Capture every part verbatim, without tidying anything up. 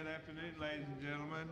good afternoon, ladies and gentlemen.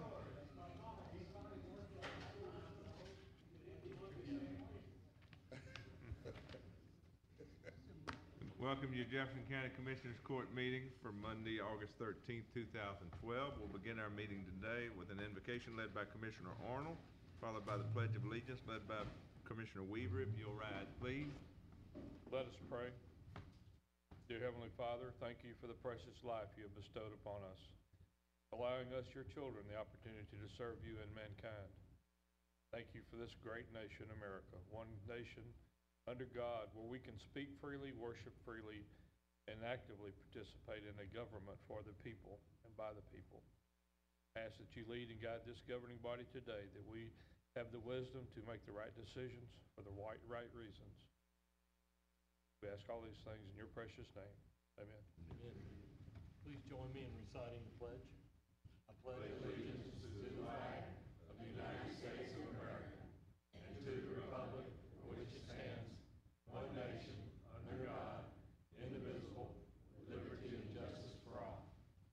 Welcome to your Jefferson County Commissioners Court meeting for Monday, August thirteenth, two thousand twelve. We'll begin our meeting today with an invocation led by Commissioner Arnold, followed by the Pledge of Allegiance led by Commissioner Weaver. If you'll rise, please. Let us pray. Dear Heavenly Father, thank you for the precious life you have bestowed upon us, allowing us, your children, the opportunity to serve you and mankind. Thank you for this great nation, America, one nation under God where we can speak freely, worship freely, and actively participate in a government for the people and by the people. I ask that you lead and guide this governing body today, that we have the wisdom to make the right decisions for the right, right reasons. We ask all these things in your precious name. Amen. Amen. Please join me in reciting the pledge. I pledge allegiance to the flag of the United States of America and to the republic for which it stands, one nation, under God, indivisible, with liberty and justice for all.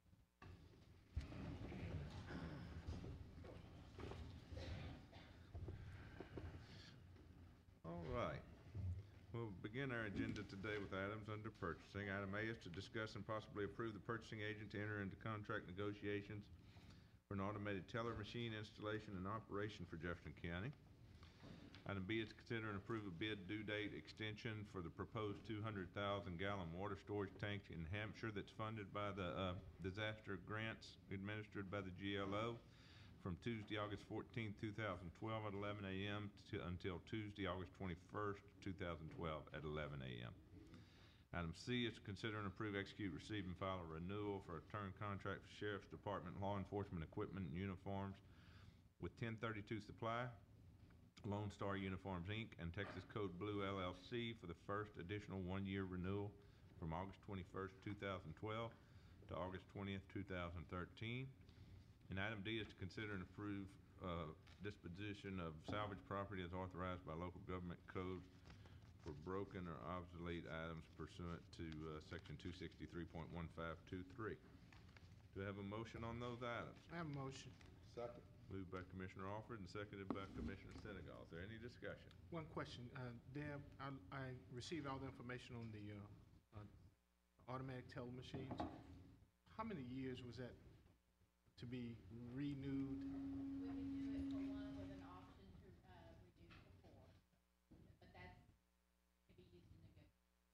All right. We'll begin our agenda today with items under purchasing. Item A is to discuss and possibly approve the purchasing agent to enter into contract negotiations for an automated teller machine installation and operation for Jefferson County. Item B is to consider and approve a bid due date extension for the proposed two hundred thousand gallon water storage tank in Hampshire that's funded by the uh, disaster grants administered by the G L O from Tuesday, August fourteenth, two thousand twelve at eleven a m to until Tuesday, August twenty-first, two thousand twelve at eleven a m Item C is to consider and approve, execute, receive, and file a renewal for a term contract for Sheriff's Department law enforcement equipment and uniforms with ten thirty-two Supply, Lone Star Uniforms, Incorporated, and Texas Code Blue, L L C for the first additional one-year renewal from August twenty-first, two thousand twelve to August twentieth, two thousand thirteen. And item D is to consider and approve uh, disposition of salvage property as authorized by local government code for broken or obsolete items pursuant to uh, section two sixty-three point one five two three. Do I have a motion on those items? I have a motion. Second. Moved by Commissioner Alford and seconded by Commissioner Senegal. Is there any discussion? One question, uh, Deb, I, I received all the information on the uh, uh, automatic teller machines. How many years was that to be renewed? We can do it for one with an option to uh, reduce to four, but that's to be used in negotiation.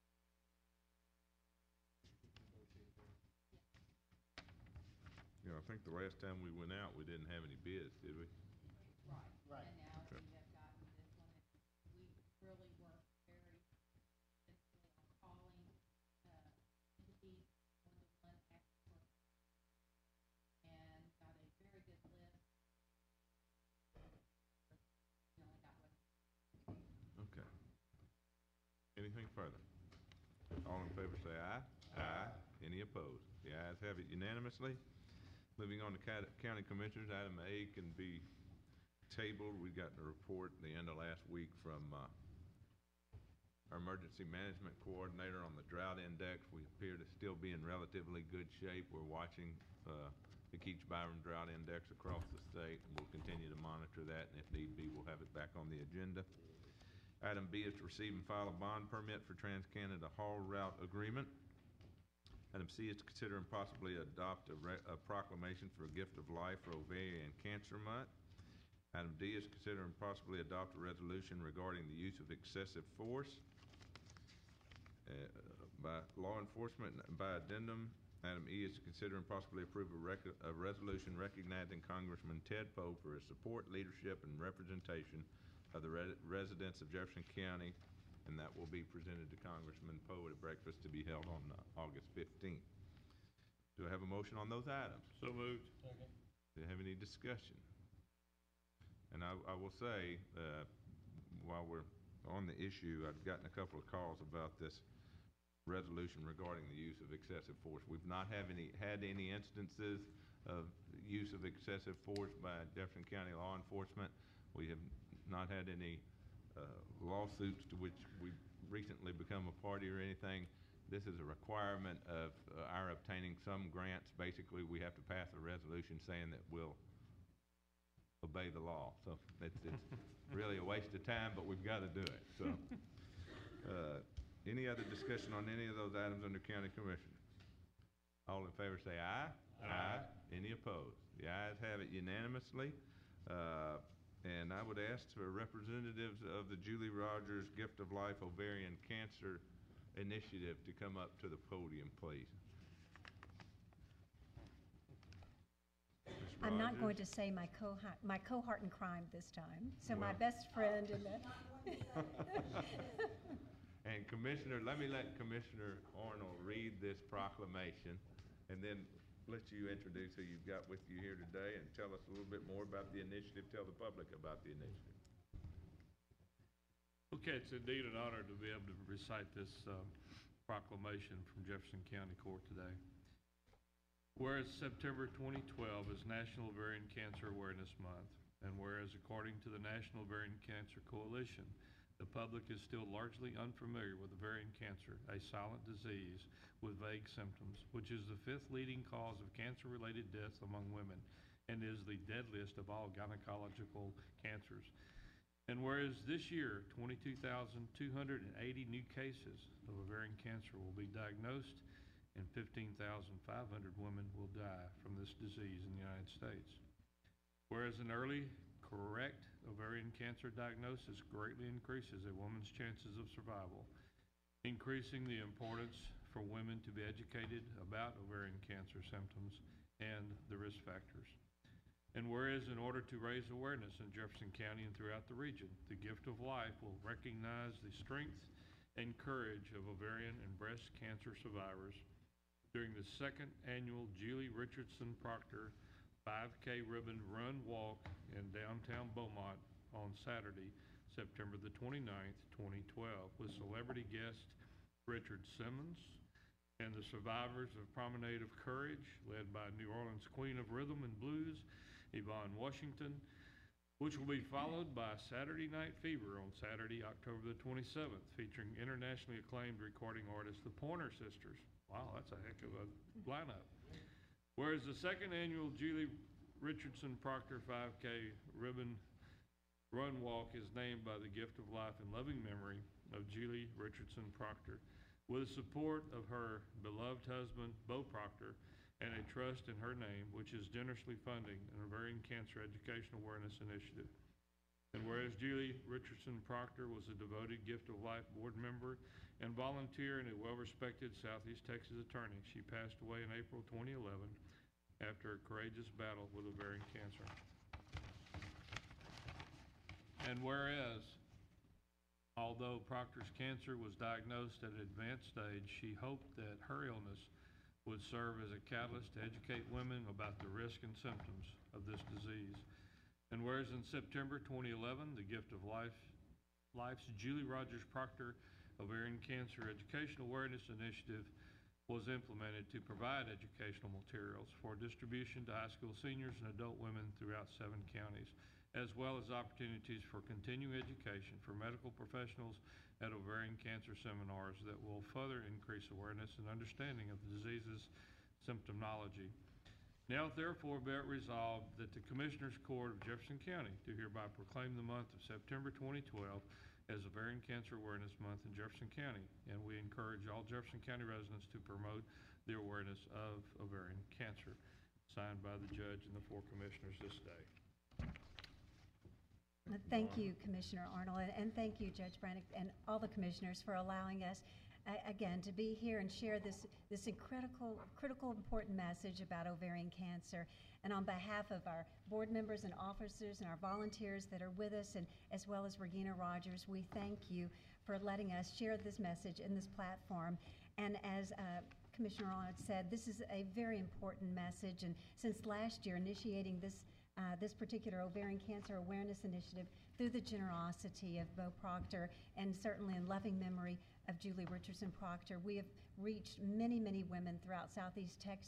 You know, I think the last time we went out, we didn't have any bids, did we? Right. Right. And now Okay. we have gotten this one, and we really worked very intensely on calling uh, entities, one-to-one expert, and got a very good list. We only got one. Okay. Anything further? All in favor say aye. Aye. Any opposed? The ayes have it unanimously. Moving on to Ca- County Commissioners, item A can be tabled. We got the report at the end of last week from uh, our Emergency Management Coordinator on the drought index. We appear to still be in relatively good shape. We're watching uh, the Keach Byron drought index across the state, and we'll continue to monitor that, and if need be, we'll have it back on the agenda. Item B is to receive and file a bond permit for Trans-Canada Haul Route Agreement. Item C is to consider and possibly adopt a, re- a proclamation for a gift of life for Ovarian Cancer Month. Item D is to consider and possibly adopt a resolution regarding the use of excessive force uh, by law enforcement and by addendum. Item E is to consider and possibly approve a, rec- a resolution recognizing Congressman Ted Poe for his support, leadership, and representation of the re- residents of Jefferson County, and that will be presented to Congressman Poe at a breakfast to be held on uh, August fifteenth. Do I have a motion on those items? So moved. Second. Do I have any discussion? And I, I will say, uh, while we're on the issue, I've gotten a couple of calls about this resolution regarding the use of excessive force. We've not have any, had any instances of use of excessive force by Jefferson County law enforcement. We have not had any uh, lawsuits to which we've recently become a party or anything this is a requirement of uh, our obtaining some grants. Basically, we have to pass a resolution saying that we'll obey the law. So it's, it's really a waste of time, but we've got to do it. So, uh, any other discussion on any of those items under county commissioners? All in favor say aye. Aye. Any opposed? The ayes have it unanimously. Uh, and I would ask for representatives of the Julie Rogers Gift of Life Ovarian Cancer Initiative to come up to the podium, please. Miz I'm not going Rogers? to say my co my cohort in crime this time. So my Well. best friend in the. And Commissioner, let me let Commissioner Arnold read this proclamation, and then let you introduce who you've got with you here today and tell us a little bit more about the initiative, tell the public about the initiative. Okay, it's indeed an honor to be able to recite this um, proclamation from Jefferson County Court today. Whereas September twenty twelve is National Ovarian Cancer Awareness Month, and whereas according to the National Ovarian Cancer Coalition, the public is still largely unfamiliar with ovarian cancer, a silent disease with vague symptoms, which is the fifth leading cause of cancer-related deaths among women and is the deadliest of all gynecological cancers. And whereas this year, twenty-two thousand two hundred eighty new cases of ovarian cancer will be diagnosed and fifteen thousand five hundred women will die from this disease in the United States. Whereas an early, correct ovarian cancer diagnosis greatly increases a woman's chances of survival, increasing the importance for women to be educated about ovarian cancer symptoms and the risk factors. And whereas in order to raise awareness in Jefferson County and throughout the region, the Gift of Life will recognize the strength and courage of ovarian and breast cancer survivors during the second annual Julie Richardson Proctor five K Ribbon Run Walk in downtown Beaumont on Saturday, September the twenty-ninth, twenty twelve, with celebrity guest Richard Simmons and the survivors of Promenade of Courage, led by New Orleans Queen of Rhythm and Blues, Yvonne Washington, which will be followed by Saturday Night Fever on Saturday, October the twenty-seventh, featuring internationally acclaimed recording artists, the Pointer Sisters. Wow, that's a heck of a lineup. Whereas the second annual Julie Richardson Proctor five K Ribbon Run Walk is named by the Gift of Life in loving memory of Julie Richardson Proctor, with the support of her beloved husband, Bo Proctor, and a trust in her name, which is generously funding an ovarian cancer education awareness initiative. And whereas Julie Richardson Proctor was a devoted Gift of Life board member and volunteer and a well-respected Southeast Texas attorney, she passed away in April twenty eleven after a courageous battle with ovarian cancer. And whereas, although Proctor's cancer was diagnosed at an advanced stage, she hoped that her illness would serve as a catalyst to educate women about the risk and symptoms of this disease. And whereas in September twenty eleven, the Gift of Life, Life's Julie Rogers Proctor Ovarian Cancer Education Awareness Initiative was implemented to provide educational materials for distribution to high school seniors and adult women throughout seven counties, as well as opportunities for continuing education for medical professionals at ovarian cancer seminars that will further increase awareness and understanding of the disease's symptomology. Now therefore be it resolved that the Commissioners Court of Jefferson County do hereby proclaim the month of September twenty twelve as Ovarian Cancer Awareness Month in Jefferson County, and we encourage all Jefferson County residents to promote the awareness of ovarian cancer. Signed by the judge and the four commissioners this day. Thank you, Commissioner Arnold, and, and thank you, Judge Brannick, and all the commissioners for allowing us, uh, again, to be here and share this, this critical, critical, important message about ovarian cancer. And on behalf of our board members and officers and our volunteers that are with us, and as well as Regina Rogers, we thank you for letting us share this message in this platform. And as uh, Commissioner Arnold said, this is a very important message, and since last year, initiating this Uh, this particular ovarian cancer awareness initiative through the generosity of Bo Proctor and certainly in loving memory of Julie Richardson Proctor. We have reached many, many women throughout Southeast Texas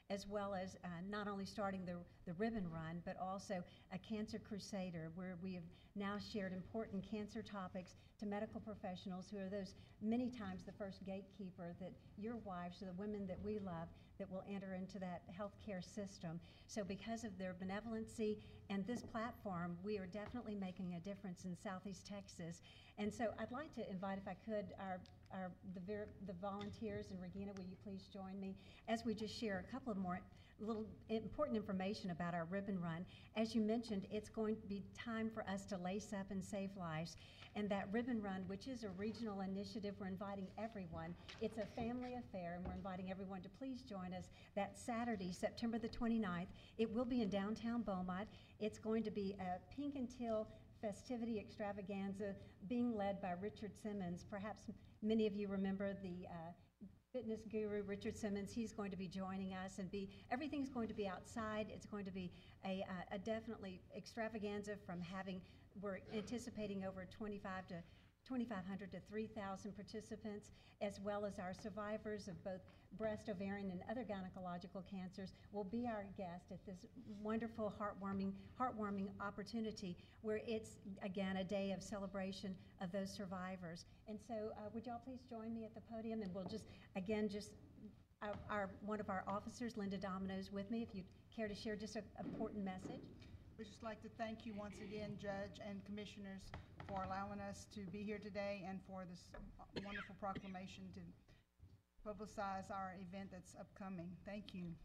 as well as uh, not only starting the, the ribbon run, but also a Cancer Crusader, where we have now shared important cancer topics to medical professionals who are those many times the first gatekeeper that your wives or the women that we love that will enter into that healthcare system. So because of their benevolency and this platform, we are definitely making a difference in Southeast Texas. And so I'd like to invite, if I could, our, our the, ver the volunteers, and Regina, will you please join me as we just share a couple of more little important information about our ribbon run. As you mentioned, it's going to be time for us to lace up and save lives. And that ribbon run, which is a regional initiative, we're inviting everyone. It's a family affair, and we're inviting everyone to please join us that Saturday, September the twenty-ninth. It will be in downtown Beaumont. It's going to be a pink and teal festivity extravaganza being led by Richard Simmons. Perhaps many of you remember the uh, fitness guru Richard Simmons. He's going to be joining us, and be everything's going to be outside. It's going to be a, a, a definitely extravaganza from having, we're anticipating over twenty-five to twenty-five hundred to three thousand participants, as well as our survivors of both breast, ovarian, and other gynecological cancers will be our guest at this wonderful, heartwarming, heartwarming opportunity where it's, again, a day of celebration of those survivors. And so uh, would y'all please join me at the podium, and we'll just, again, just, our, our one of our officers, Linda Domino's, with me, if you'd care to share just an important message. We'd just like to thank you once again, Judge and Commissioners, for allowing us to be here today and for this wonderful proclamation to publicize our event that's upcoming. Thank you.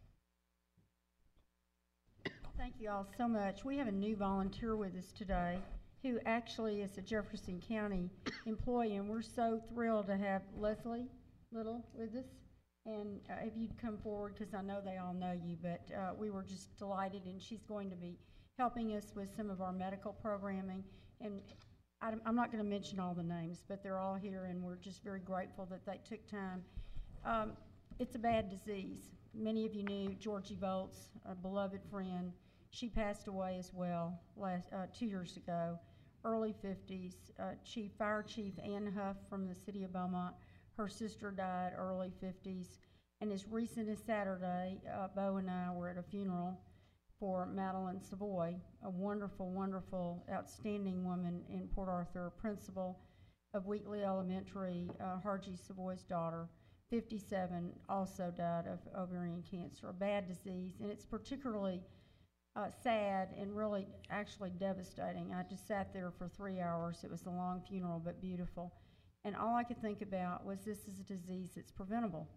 Thank you all so much. We have a new volunteer with us today who actually is a Jefferson County employee, and we're so thrilled to have Leslie Little with us. And uh, if you'd come forward, because I know they all know you, but uh, we were just delighted, and she's going to be helping us with some of our medical programming. And I'm, I'm not going to mention all the names, but they're all here, and we're just very grateful that they took time. Um, it's a bad disease. Many of you knew Georgie Volts, a beloved friend. She passed away as well last uh, two years ago, early fifties. Uh, Chief Fire Chief Ann Huff from the city of Beaumont, her sister died early fifties. And as recent as Saturday, uh, Bo and I were at a funeral for Madeline Savoy, a wonderful, wonderful, outstanding woman in Port Arthur, principal of Wheatley Elementary, uh, Hargie Savoy's daughter, fifty-seven, also died of ovarian cancer, a bad disease, and it's particularly uh, sad and really actually devastating. I just sat there for three hours. It was a long funeral, but beautiful. And all I could think about was this is a disease that's preventable.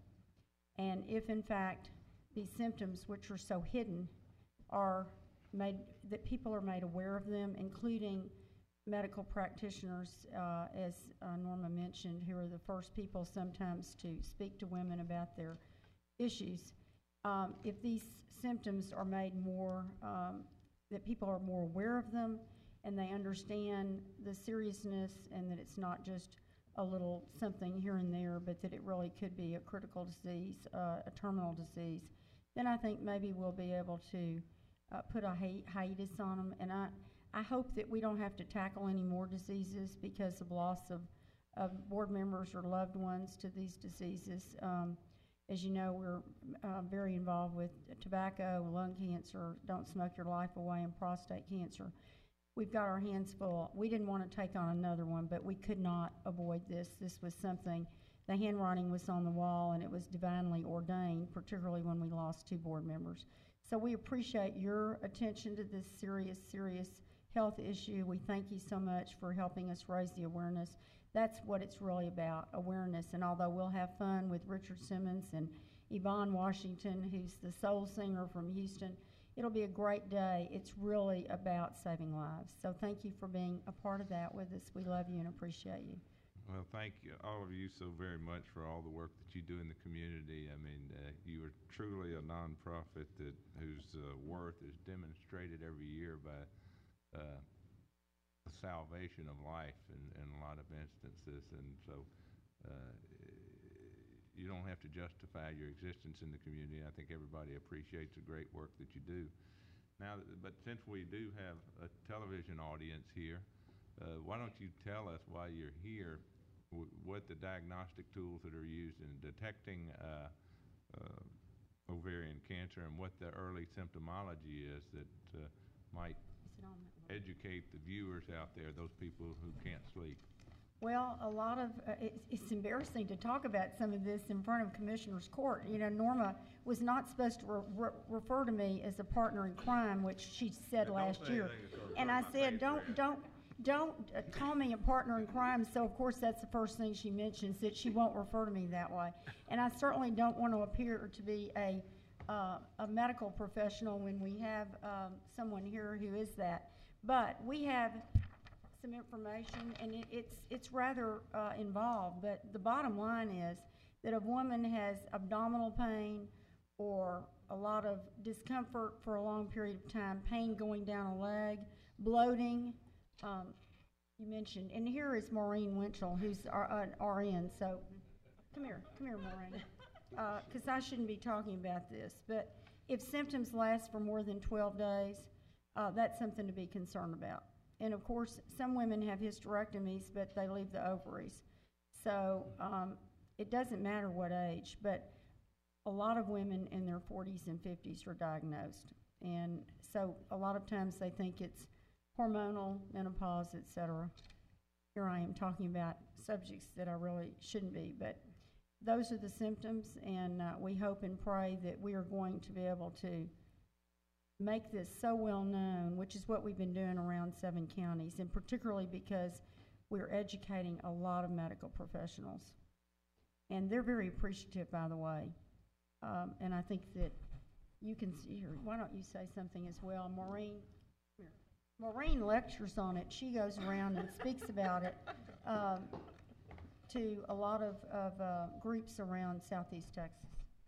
And if, in fact, these symptoms, which are so hidden, are made, that people are made aware of them, including medical practitioners, uh, as uh, Norma mentioned, who are the first people sometimes to speak to women about their issues. Um, if these symptoms are made more, um, that people are more aware of them, and they understand the seriousness, and that it's not just a little something here and there, but that it really could be a critical disease, uh, a terminal disease, then I think maybe we'll be able to uh, put a hi hiatus on them. And I, I hope that we don't have to tackle any more diseases because of loss of, of board members or loved ones to these diseases. Um, as you know, we're uh, very involved with tobacco, lung cancer, don't smoke your life away, and prostate cancer. We've got our hands full. We didn't want to take on another one, but we could not avoid this. This was something, the handwriting was on the wall, and it was divinely ordained, particularly when we lost two board members. So we appreciate your attention to this serious, serious health issue. We thank you so much for helping us raise the awareness. That's what it's really about, awareness. And although we'll have fun with Richard Simmons and Yvonne Washington, who's the soul singer from Houston, it'll be a great day. It's really about saving lives. So thank you for being a part of that with us. We love you and appreciate you. Well, thank you, all of you, so very much for all the work that you do in the community. I mean, uh, you are truly a nonprofit that whose uh, worth is demonstrated every year by uh, the salvation of life in, in a lot of instances. And so uh, you don't have to justify your existence in the community. I think everybody appreciates the great work that you do. Now, but since we do have a television audience here, uh, why don't you tell us while you're here w what the diagnostic tools that are used in detecting uh, uh, ovarian cancer and what the early symptomology is that uh, might Is it on that one? educate the viewers out there, those people who can't sleep. Well, a lot of, uh, it's, it's embarrassing to talk about some of this in front of Commissioner's Court. You know, Norma was not supposed to re- re- refer to me as a partner in crime, which she said Don't last say year. anything that's gonna And hurt I my said, face, don't, Fred." don't, don't uh, call me a partner in crime, so of course that's the first thing she mentions, that she won't refer to me that way. And I certainly don't want to appear to be a, uh, a medical professional when we have, um, someone here who is that. But we have some information, and it, it's, it's rather, uh, involved, but the bottom line is that if a woman has abdominal pain or a lot of discomfort for a long period of time, pain going down a leg, bloating, um, you mentioned, and here is Maureen Winchell, who's our, an R N, so, come here, come here, Maureen, uh, cause I shouldn't be talking about this, but if symptoms last for more than twelve days, uh, that's something to be concerned about. And of course, some women have hysterectomies, but they leave the ovaries. So, um, it doesn't matter what age, but a lot of women in their forties and fifties are diagnosed. And so a lot of times they think it's hormonal, menopause, et cetera. Here I am talking about subjects that I really shouldn't be, but those are the symptoms, and uh, we hope and pray that we are going to be able to make this so well known, which is what we've been doing around seven counties, and particularly because we're educating a lot of medical professionals. And they're very appreciative, by the way. Um, and I think that you can see her. Why don't you say something as well? Maureen, here. Maureen lectures on it. She goes around and speaks about it um, to a lot of, of uh, groups around Southeast Texas.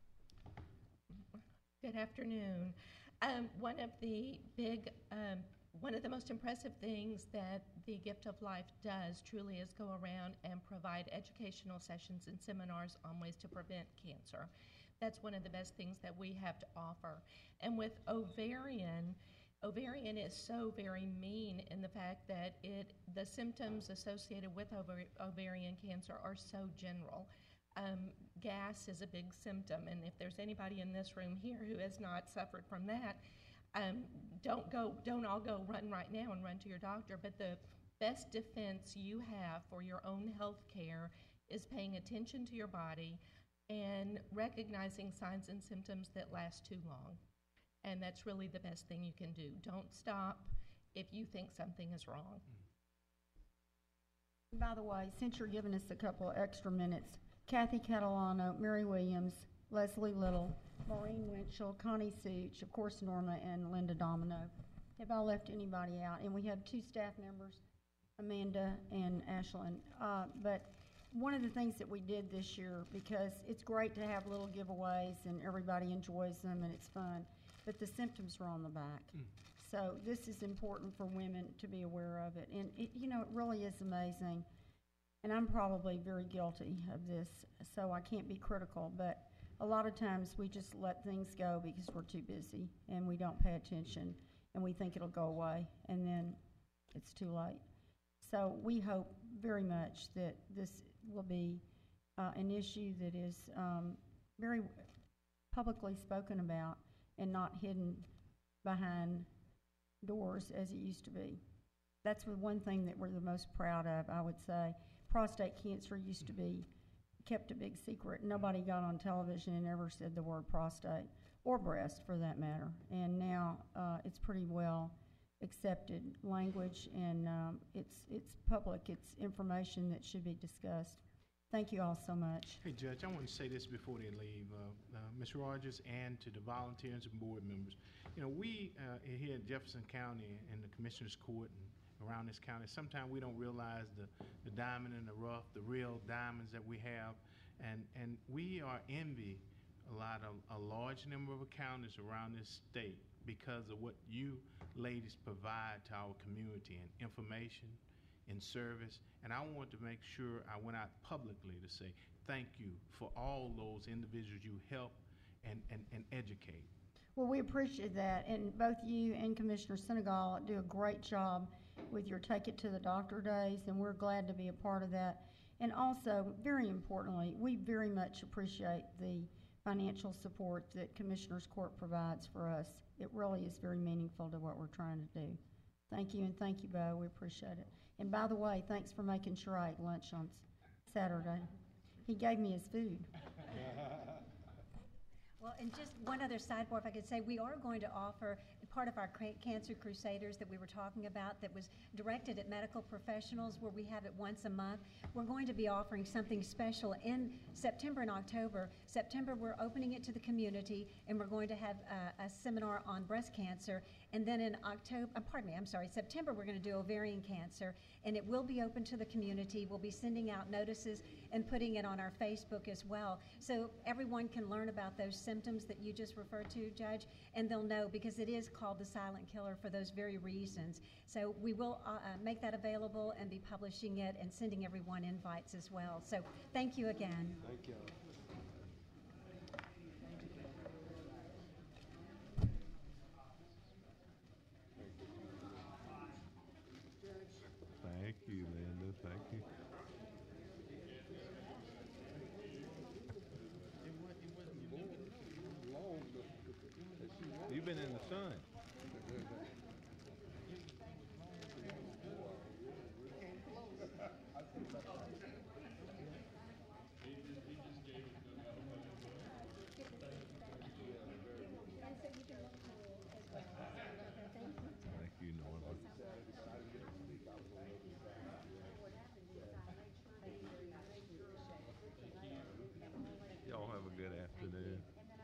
Good afternoon. Um, one of the big, um, one of the most impressive things that the Gift of Life does truly is go around and provide educational sessions and seminars on ways to prevent cancer. That's one of the best things that we have to offer. And with ovarian, ovarian is so very mean in the fact that it, the symptoms associated with ovar- ovarian cancer are so general. Um, gas is a big symptom, and if there's anybody in this room here who has not suffered from that, um, don't go, don't all go run right now and run to your doctor. But the best defense you have for your own health care is paying attention to your body and recognizing signs and symptoms that last too long. And that's really the best thing you can do. Don't stop if you think something is wrong. By the way, since you're giving us a couple of extra minutes, Kathy Catalano, Mary Williams, Leslie Little, Maureen Winchell, Connie Such, of course Norma, and Linda Domino. Have I left anybody out? And we have two staff members, Amanda and Ashlyn. Uh, but one of the things that we did this year, because it's great to have little giveaways and everybody enjoys them and it's fun, but the symptoms are on the back. Mm. So this is important for women to be aware of it. And it, you know, it really is amazing. And I'm probably very guilty of this, so I can't be critical, but a lot of times we just let things go because we're too busy and we don't pay attention and we think it'll go away, and then it's too late. So we hope very much that this will be uh, an issue that is um, very publicly spoken about and not hidden behind doors as it used to be. That's the one thing that we're the most proud of, I would say. Prostate cancer used to be kept a big secret. Nobody got on television and ever said the word prostate, or breast for that matter. And now uh, it's pretty well accepted language, and um, it's, it's public. It's information that should be discussed. Thank you all so much. Hey, Judge, I want to say this before they leave. Uh, uh, Miz Rogers, and to the volunteers and board members. You know, we uh, here in Jefferson County in the Commissioner's Court and around this county, sometimes we don't realize the, the diamond in the rough, the real diamonds that we have. And, and we are envy a lot of, a large number of counties around this state because of what you ladies provide to our community in information, in service. And I want to make sure I went out publicly to say thank you for all those individuals you help and, and, and educate. Well, we appreciate that, and both you and Commissioner Senegal do a great job with your Take It to the Doctor days, and we're glad to be a part of that. And also, very importantly, we very much appreciate the financial support that Commissioners Court provides for us. It really is very meaningful to what we're trying to do. Thank you, and thank you, Bo. We appreciate it. And by the way, thanks for making sure I ate lunch on S- Saturday. He gave me his food. Well, and just one other sidebar, if I could say, we are going to offer part of our cra- Cancer Crusaders that we were talking about that was directed at medical professionals, where we have it once a month. We're going to be offering something special in September and October. September, we're opening it to the community, and we're going to have uh, a seminar on breast cancer. And then in October, uh, pardon me, I'm sorry, September, we're going to do ovarian cancer, and it will be open to the community. We'll be sending out notices and putting it on our Facebook as well, so everyone can learn about those symptoms that you just referred to, Judge, and they'll know, because it is called the silent killer for those very reasons. So we will uh, uh, make that available and be publishing it and sending everyone invites as well. So thank you again. Thank you. Thank you, Linda, thank you. You've been in the sun. Thank you, Norma. Y'all have a good afternoon.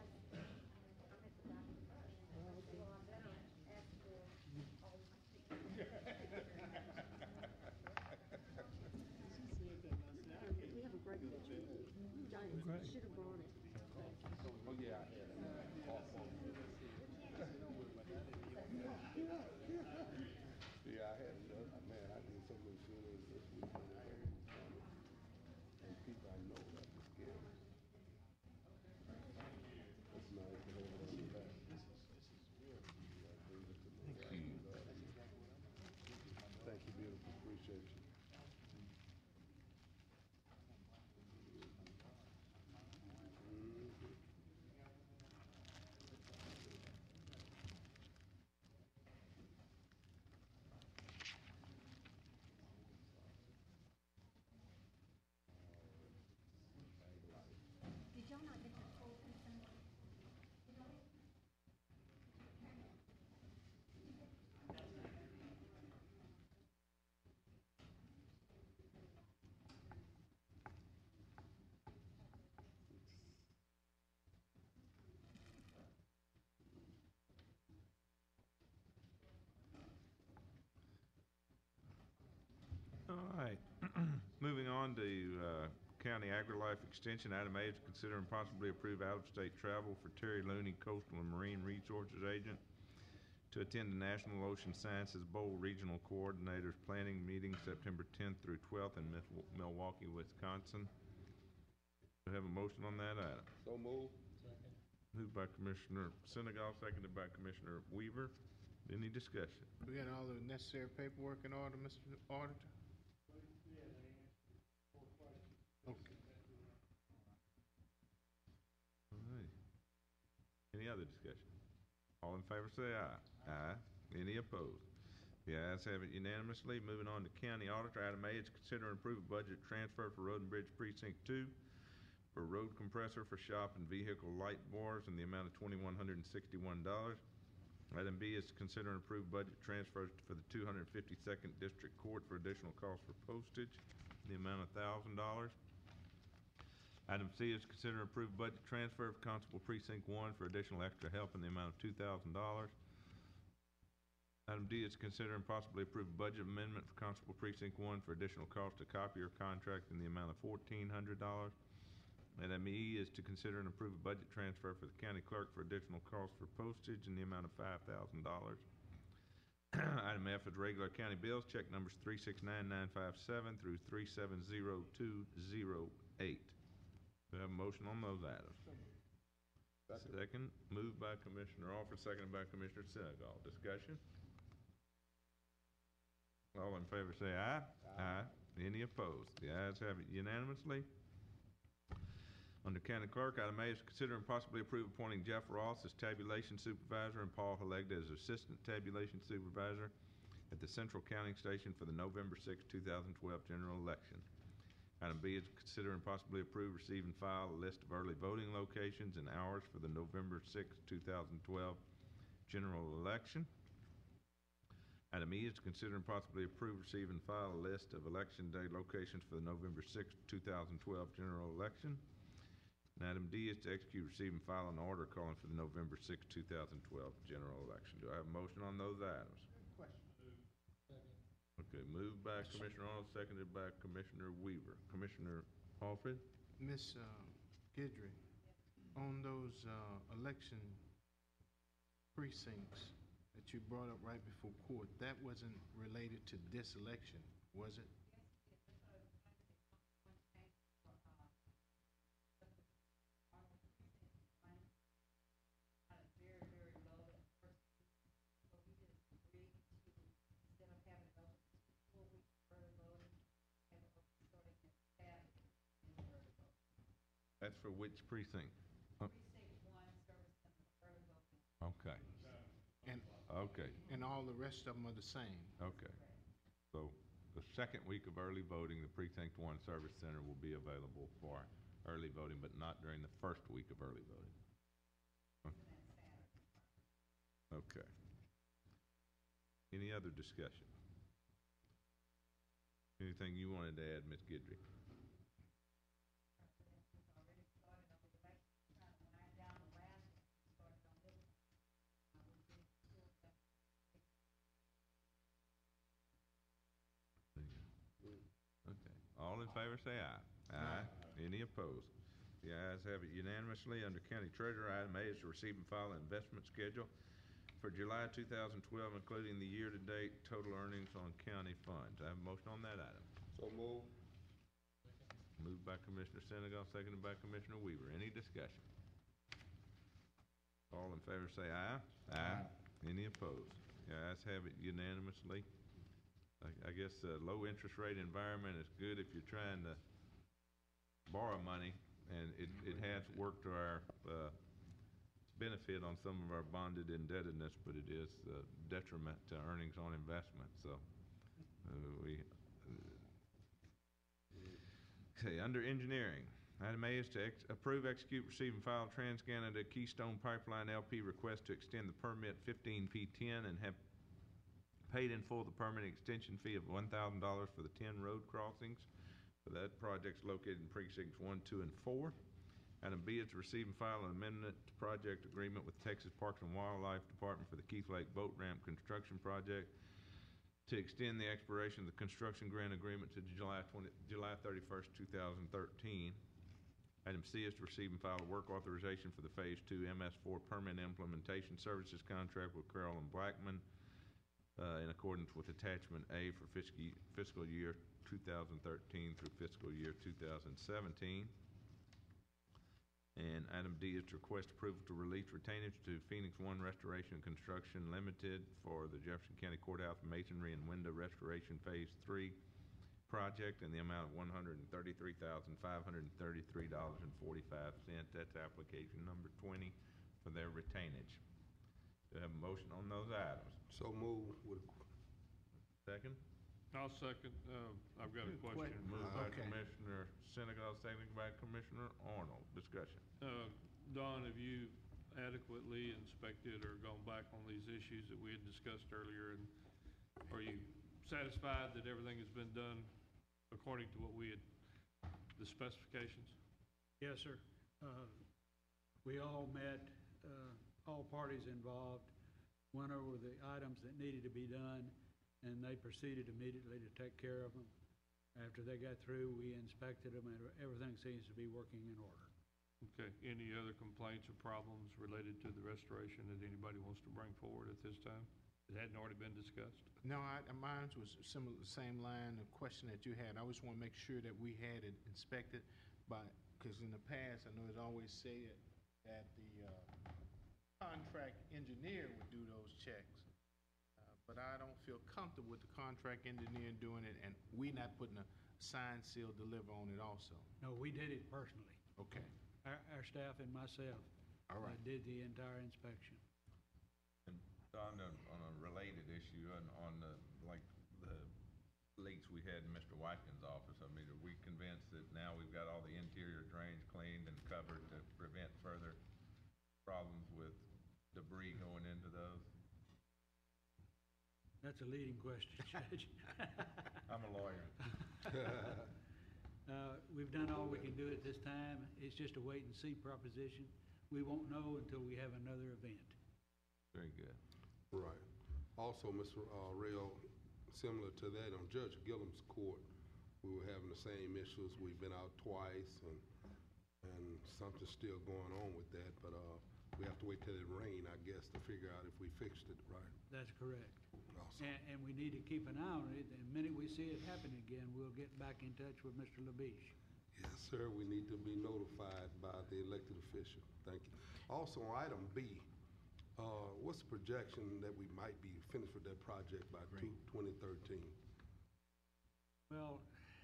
Yeah, I had enough. Man, I did so many funerals this week. And people I know that was scared. It's nice to have it on your back. Thank you, beautiful. Appreciate you. Did y'all not get your full consent? All right. Moving on to uh, County AgriLife Extension, item A is to consider and possibly approve out-of-state travel for Terry Looney, Coastal and Marine Resources Agent, to attend the National Ocean Sciences Bowl Regional Coordinators Planning Meeting September tenth through twelfth in Mil- Milwaukee, Wisconsin. Do I have a motion on that item? So move. Moved by Commissioner Senegal, seconded by Commissioner Weaver. Any discussion? We got all the necessary paperwork in order, Mister Auditor? Okay. All right. Any other discussion? All in favor say aye. Aye. Any opposed? The ayes have it unanimously. Moving on to County Auditor, item A is consider and approve a budget transfer for Road and Bridge Precinct Two for road compressor for shop and vehicle light bars in the amount of twenty-one hundred and sixty-one dollars. Item B is to consider and approve budget transfers for the two hundred fifty-second District Court for additional costs for postage in the amount of one thousand dollars. Item C is to consider and approve budget transfer for Constable Precinct One for additional extra help in the amount of two thousand dollars. Item D is to consider and possibly approve a budget amendment for Constable Precinct One for additional cost to copier contract in the amount of fourteen hundred dollars. Item E is to consider and approve a budget transfer for the county clerk for additional costs for postage in the amount of five thousand dollars. Item F is regular county bills, check numbers three six nine nine five seven through three seven zero two zero eight. Do I have a motion on those items? Second. Second, moved by Commissioner Alford, seconded by Commissioner Senegal. Discussion? All in favor say aye. Aye. Any opposed? The ayes have it unanimously. Under County Clerk, item A is consider and possibly approve appointing Jeff Ross as tabulation supervisor and Paul Halegda as assistant tabulation supervisor at the Central Counting Station for the November sixth, two thousand twelve general election. Item B is consider and possibly approve, receive, and file a list of early voting locations and hours for the November sixth, two thousand twelve general election. Item E is to consider and possibly approve, receive, and file a list of election day locations for the November sixth, two thousand twelve general election. And item D is to execute, receive, and file an order calling for the November sixth, two thousand twelve general election. Do I have a motion on those items? Okay, moved by Commissioner Arnold, seconded by Commissioner Weaver. Commissioner Alfred? Miss uh, Guidry, on those uh, election precincts that you brought up right before court, that wasn't related to this election, was it? That's for which precinct? Huh? Okay, And, okay, and all the rest of them are the same? okay. So the second week of early voting, the Precinct One Service Center will be available for early voting, but not during the first week of early voting. Okay. Any other discussion? Anything you wanted to add, Miz Guidry? Okay. All in favor say aye. Aye. Any opposed? The ayes have it unanimously. Under County Treasurer, item A is to receive and file an investment schedule for July two thousand twelve, including the year-to-date total earnings on county funds. I have a motion on that item. So move. Moved by Commissioner Senegal, seconded by Commissioner Weaver. Any discussion? All in favor say aye. Aye. Any opposed? The ayes have it unanimously. I, I guess a low interest rate environment is good if you're trying to borrow money, and it, it has worked to our uh, benefit on some of our bonded indebtedness, but it is uh, detriment to earnings on investment. So uh, we. Okay, under engineering, item A is to ex approve, execute, receive, and file TransCanada Keystone Pipeline L P request to extend the permit fifteen P ten and have paid in full the permit extension fee of one thousand dollars for the ten road crossings. So that project's located in precincts one, two, and four. Item B is to receive and file an amendment to project agreement with Texas Parks and Wildlife Department for the Keith Lake Boat Ramp construction project to extend the expiration of the construction grant agreement to July thirty-first, two thousand thirteen. Item C is to receive and file a work authorization for the Phase two M S four Permit Implementation Services contract with Carroll and Blackman uh, in accordance with Attachment A for fiscal, fiscal year two thousand thirteen through fiscal year two thousand seventeen. And item D is to request approval to release retainage to Phoenix One Restoration and Construction Limited for the Jefferson County Courthouse Masonry and Window Restoration Phase Three project in the amount of one hundred thirty-three thousand five hundred thirty-three dollars and forty-five cents. That's application number twenty for their retainage. Do I have a motion on those items? So move with a Second? I'll second. Uh, I've got a Good question. question. Moved by Okay. Commissioner Senegal, seconded by Commissioner Arnold. Discussion. Uh, Don, have you adequately inspected or gone back on these issues that we had discussed earlier? And are you satisfied that everything has been done according to what we had, the specifications? Yes, sir. Uh, We all met, uh, all parties involved, went over the items that needed to be done, and they proceeded immediately to take care of them. After they got through, we inspected them, and everything seems to be working in order. Okay, any other complaints or problems related to the restoration that anybody wants to bring forward at this time? That hadn't already been discussed? No, I, mine was similar, the same line of question that you had. I just want to make sure that we had it inspected by, because in the past, I know it's always said that the uh, contract engineer would do those checks. Uh, But I don't feel comfortable with the contract engineer doing it, and we not putting a sign, seal, deliver on it also. No, we did it personally. Okay, our staff and myself. All right. uh, Did the entire inspection. And on a, on a related issue, on, on the, like, the leaks we had in Mister Watkins' office, I mean, are we convinced that now we've got all the interior drains cleaned and covered to prevent further problems with debris going into those? That's a leading question, Judge. I'm a lawyer. Uh, We've done all we can do at this time. It's just a wait-and-see proposition. We won't know until we have another event. Very good. Right. Also, Mister uh, Rail, similar to that, on Judge Gillum's court, we were having the same issues. We've been out twice, and, and something's still going on with that, but, uh, we have to wait till it rain, I guess, to figure out if we fixed it, right? That's correct. Awesome. And, and we need to keep an eye on it. The minute we see it happen again, we'll get back in touch with Mister LaBiche. Yes, sir, we need to be notified by the elected official. Thank you. Also, on item B, uh, what's the projection that we might be finished with that project by two, twenty thirteen? Well,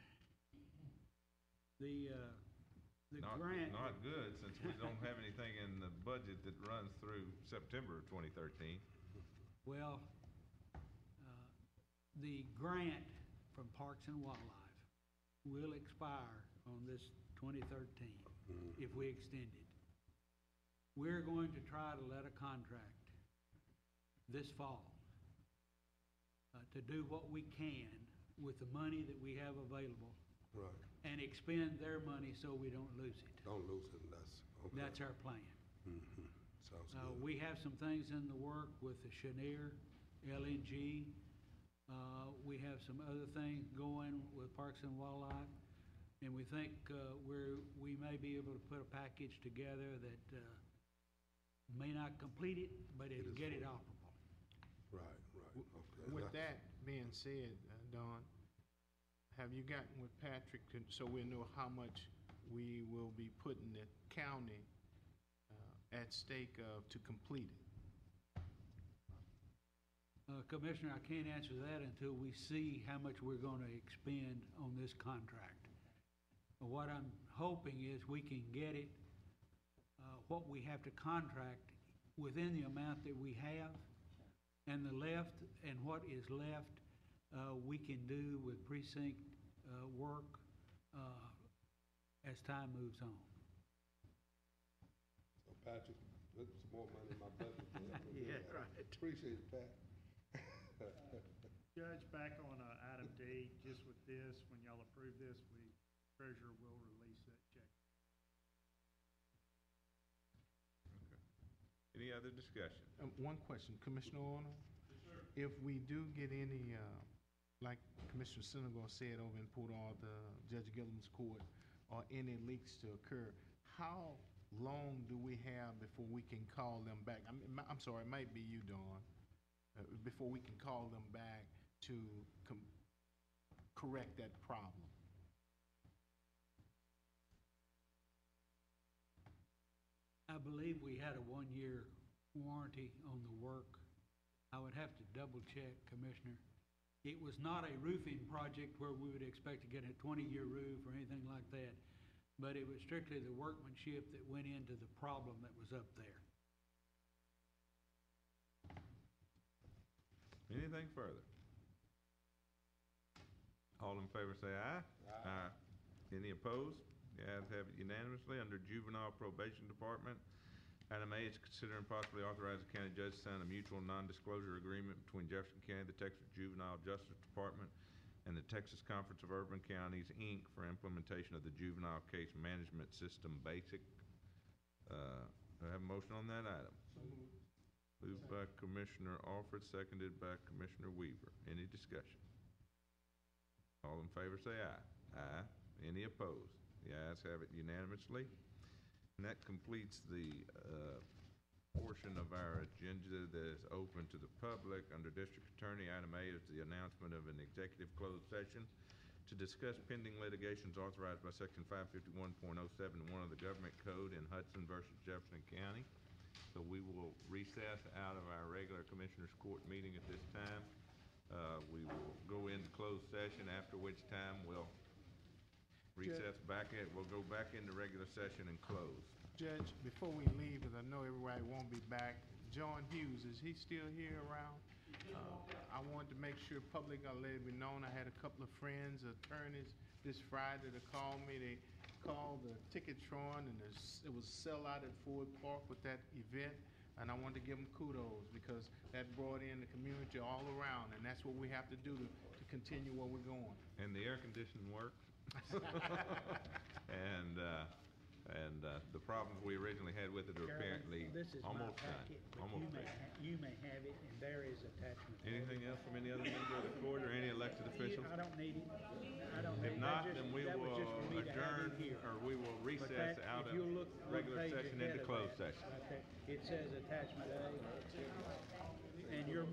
the, uh, the Not, grant. not good, since we don't have anything in the budget that runs through September of twenty thirteen. Well, uh, the grant from Parks and Wildlife will expire on this twenty thirteen if we extend it. We're going to try to let a contract this fall uh, to do what we can with the money that we have available Right. and expend their money so we don't lose it. Don't lose it, that's, okay. That's our plan. Mhm. Sounds Uh, good. we have some things in the work with the Cheniere, L N G. Uh, we have some other things going with Parks and Wildlife. And we think, uh, we're, we may be able to put a package together that, uh, may not complete it, but it'll is get it full. operable. Right, right, okay. With That's- that being said, uh, Don, have you gotten with Patrick to- so we know how much we will be putting the county uh, at stake of to complete it? Uh, Commissioner, I can't answer that until we see how much we're gonna expend on this contract. But what I'm hoping is we can get it, uh, what we have to contract within the amount that we have, and the left, and what is left, uh, we can do with precinct, uh, work, uh, as time moves on. So Patrick, put some more money in my budget. to help me do Yeah, that. right. Appreciate it, Pat. Judge, back on uh, item D, just with this, when y'all approve this, we, treasurer will release that check. Any other discussion? Um, one question, Commissioner Arnold? If we do get any, uh, like Commissioner Senegal said over in Port Arthur, Judge Gillum's court, or any leaks to occur, how long do we have before we can call them back? I'm, I'm sorry, it might be you, Dawn, uh, before we can call them back to com- correct that problem? I believe we had a one-year warranty on the work. I would have to double-check, Commissioner. It was not a roofing project where we would expect to get a twenty-year roof or anything like that, but it was strictly the workmanship that went into the problem that was up there. Anything further? All in favor say aye. Aye. Any opposed? The ayes have it unanimously. Under Juvenile Probation Department, item A is consider and possibly authorize the county judge to sign a mutual non-disclosure agreement between Jefferson County, the Texas Juvenile Justice Department, and the Texas Conference of Urban Counties, Incorporated for implementation of the Juvenile Case Management System BASIC. Uh, do I have a motion on that item? Moved by Commissioner Alford, seconded by Commissioner Weaver. Any discussion? All in favor say aye. Aye. Any opposed? The ayes have it unanimously. And that completes the uh, portion of our agenda that is open to the public. Under District Attorney, item A is the announcement of an executive closed session to discuss pending litigations authorized by Section five fifty-one point oh seven one of the Government Code in Hudson versus Jefferson County. So we will recess out of our regular Commissioners Court meeting at this time. Uh, we will go into closed session, after which time we'll recess back in, we'll go back into regular session and close. Judge, before we leave, because I know everybody won't be back, John Hughes, is he still here around? Uh, I wanted to make sure public, I let it be known, I had a couple of friends, attorneys, this Friday to call me. They called the Ticketron, and there's- it was sellout at Ford Park with that event, and I wanted to give them kudos, because that brought in the community all around, and that's what we have to do to, to continue where we're going. And the air conditioning worked. And, uh, and, uh, the problems we originally had with it are Carolyn, apparently this is my almost done. packet, but Almost you may, done. ha- you may have it, and there is attachment. Anything else from any other member of the court or any elected officials? I don't need it. I don't If need it. not, That just- then we that was will just for me to have adjourn, in here. or we will But recess that- out if of you look one regular page session ahead into of closed that, session. right there, it says attachment A, and your